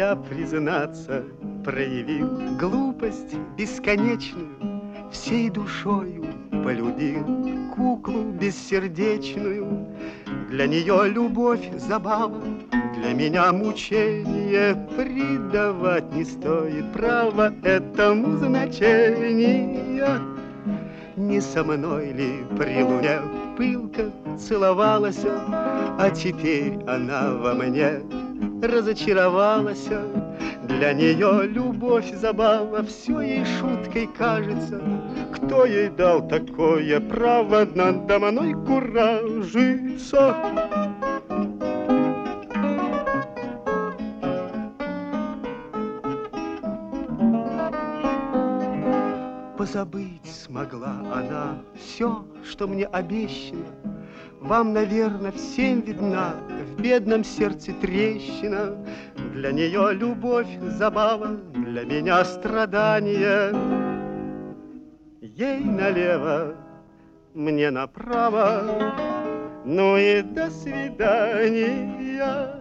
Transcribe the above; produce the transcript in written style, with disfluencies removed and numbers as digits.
я, признаться, проявил глупость бесконечную, всей душою полюбил куклу бессердечную. Для нее любовь забава, для меня мучение, предавать не стоит права этому значения. Не со мной ли при луне пылко целовалась, а теперь она во мне разочаровалась. Для нее любовь забава, все ей шуткой кажется. Кто ей дал такое право надо мной куражиться? Позабыть смогла она все, что мне обещано. Вам, наверное, всем видна в бедном сердце трещина. Для нее любовь забава, для меня страдание. Ей налево, мне направо, ну и до свидания.